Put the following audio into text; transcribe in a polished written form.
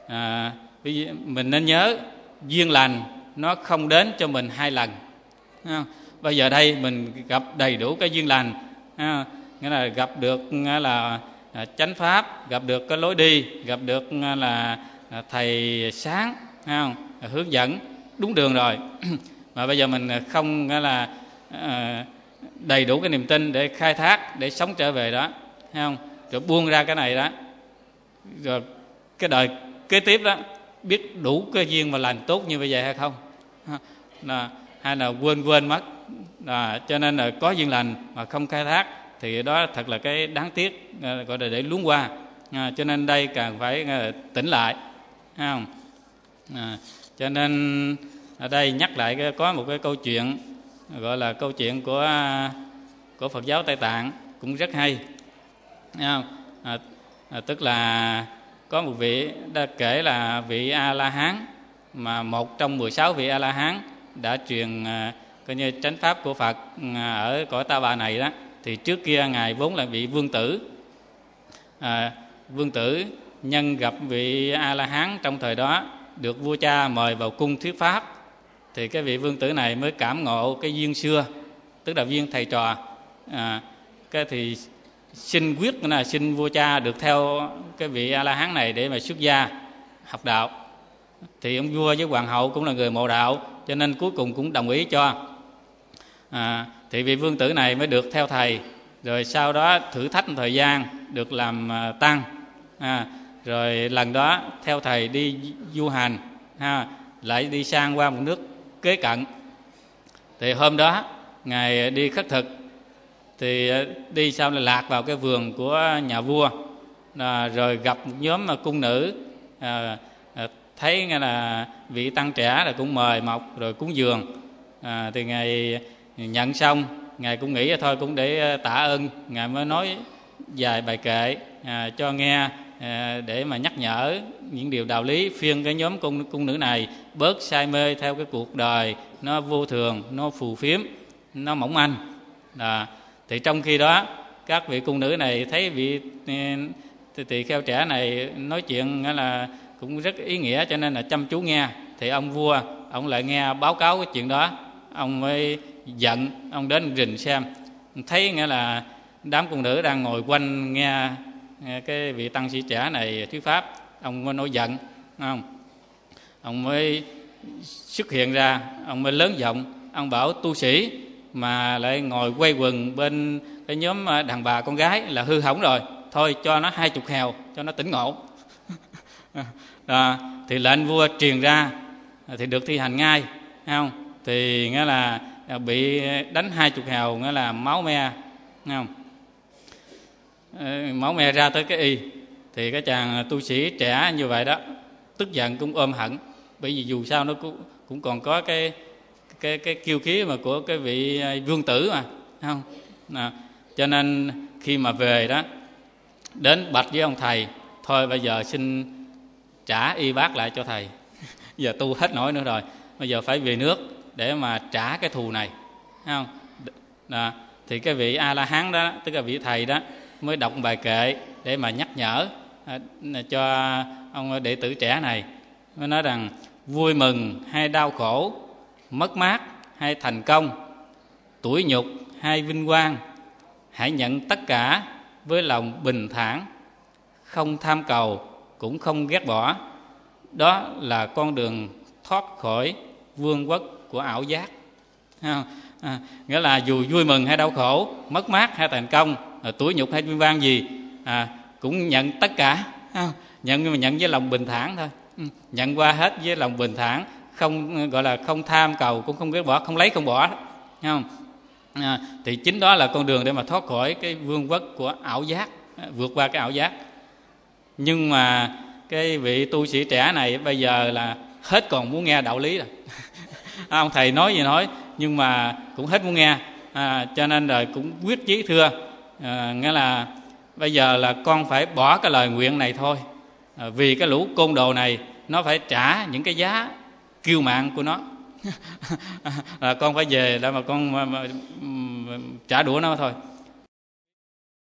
Mình nên nhớ duyên lành nó không đến cho mình 2 lần. Bây giờ đây mình gặp đầy đủ cái duyên lành, nghĩa là gặp được là chánh pháp, gặp được cái lối đi, gặp được là thầy sáng, hướng dẫn đúng đường rồi. Mà bây giờ mình không là đầy đủ cái niềm tin để khai thác, để sống trở về đó, thấy không? Rồi buông ra cái này đó, rồi cái đời kế tiếp đó biết đủ cái duyên mà lành tốt như bây giờ hay không, hay là quên mất. Cho nên là có duyên lành mà không khai thác thì đó thật là cái đáng tiếc, gọi là để luống qua. Cho nên đây càng phải tỉnh lại, thấy không? Cho nên ở đây nhắc lại có một cái câu chuyện gọi là câu chuyện của Phật giáo Tây Tạng cũng rất hay, thấy không? Tức là có một vị đã kể là vị A La Hán, mà một trong 16 vị A La Hán đã truyền coi như chánh pháp của Phật ở cõi Ta Bà này đó. Thì trước kia ngài vốn là vị vương tử. Vương tử nhân gặp vị A La Hán trong thời đó, được vua cha mời vào cung thuyết pháp, thì cái vị vương tử này mới cảm ngộ cái duyên xưa, tức là duyên thầy trò. Cái thì xin quyết là xin vua cha được theo cái vị A La Hán này để mà xuất gia học đạo. Thì ông vua với hoàng hậu cũng là người mộ đạo, cho nên cuối cùng cũng đồng ý cho. Thì vị vương tử này mới được theo thầy, rồi sau đó thử thách một thời gian được làm tăng, rồi lần đó theo thầy đi du hành, lại đi sang qua một nước kế cận. Thì hôm đó ngài đi khất thực, thì đi sau là lạc vào cái vườn của nhà vua, rồi gặp một nhóm cung nữ, thấy nghe là vị tăng trẻ là cũng mời mọc rồi cúng dường. Thì ngài nhận xong, ngài cũng nghĩ thôi cũng để tạ ơn, ngài mới nói vài bài kệ cho nghe, để mà nhắc nhở những điều đạo lý, phiên cái nhóm cung nữ này bớt say mê theo cái cuộc đời nó vô thường, nó phù phiếm, nó mỏng manh. Thì trong khi đó các vị cung nữ này thấy vị tỳ kheo trẻ này nói chuyện là cũng rất ý nghĩa, cho nên là chăm chú nghe. Thì ông vua ông lại nghe báo cáo cái chuyện đó, ông mới giận, ông đến rình xem, thấy nghĩa là đám cung nữ đang ngồi quanh nghe cái vị tăng sĩ trẻ này thuyết pháp. Ông mới nổi giận, không? Ông mới xuất hiện ra, ông mới lớn giọng, ông bảo tu sĩ mà lại ngồi quay quần bên cái nhóm đàn bà con gái là hư hỏng rồi, thôi cho nó 20 hào cho nó tỉnh ngộ. Thì lệnh vua truyền ra thì được thi hành ngay, thấy không? Thì nghĩa là bị đánh 20 hào, nghĩa là máu me, thấy không? Máu me ra tới cái y. Thì cái chàng tu sĩ trẻ như vậy đó tức giận cũng ôm hận, bởi vì dù sao nó cũng còn có cái kiêu khí mà của cái vị vương tử mà, thấy không? Cho nên khi mà về đó đến bạch với ông thầy, thôi bây giờ xin trả y bác lại cho thầy. Giờ tu hết nổi nữa rồi, bây giờ phải về nước để mà trả cái thù này, thấy không? Thì cái vị A La Hán đó, tức là vị thầy đó, mới đọc bài kệ để mà nhắc nhở cho ông đệ tử trẻ này. Mới nói rằng vui mừng hay đau khổ, mất mát hay thành công, tủi nhục hay vinh quang, hãy nhận tất cả với lòng bình thản, không tham cầu cũng không ghét bỏ. Đó là con đường thoát khỏi vương quốc của ảo giác. Nghĩa là dù vui mừng hay đau khổ, mất mát hay thành công, tủi nhục hay vinh quang gì, cũng nhận tất cả, nhận với lòng bình thản thôi, nhận qua hết với lòng bình thản, không gọi là không tham cầu cũng không ghét bỏ, không lấy không bỏ, không? Thì chính đó là con đường để mà thoát khỏi cái vương quốc của ảo giác, vượt qua cái ảo giác. Nhưng mà cái vị tu sĩ trẻ này bây giờ là hết còn muốn nghe đạo lý rồi. Ông thầy nói gì nói, nhưng mà cũng hết muốn nghe, cho nên rồi cũng quyết chí thưa, nghĩa là bây giờ là con phải bỏ cái lời nguyện này thôi, vì cái lũ côn đồ này nó phải trả những cái giá kiêu mạn của nó. Con phải về để mà con trả đũa nó thôi.